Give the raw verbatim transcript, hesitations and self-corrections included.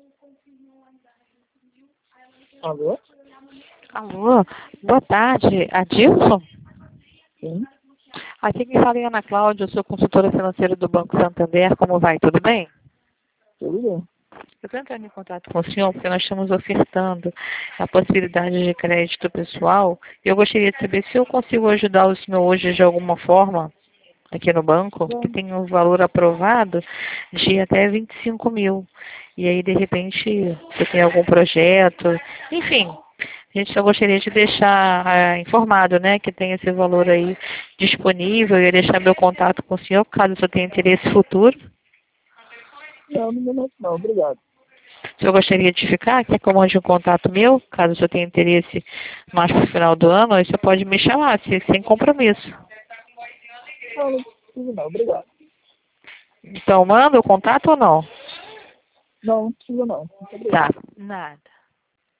Alô? Alô, boa tarde, Adilson? Sim, Aqui quem fala é Ana Cláudia, eu sou consultora financeira do Banco Santander, como vai? Tudo bem? tudo bem. Eu estou entrando em contato com o senhor porque nós estamos ofertando a possibilidade de crédito pessoal e eu gostaria de saber se eu consigo ajudar o senhor hoje de alguma forma aqui no banco, que Bom, tem um valor aprovado de até vinte e cinco mil. E aí, de repente, você tem algum projeto, enfim, a gente só gostaria de deixar ah, informado, né, que tem esse valor aí disponível e deixar meu contato com o senhor, caso o senhor tenha interesse futuro. não, no momento não, obrigado. O senhor gostaria de ficar? Quer que eu mande um contato meu, caso o senhor tenha interesse mais para o final do ano, aí você pode me chamar, se- sem compromisso. Não, não precisa não, obrigado. Então, manda o contato ou não? Não, não precisa não, muito Tá, obrigado. nada.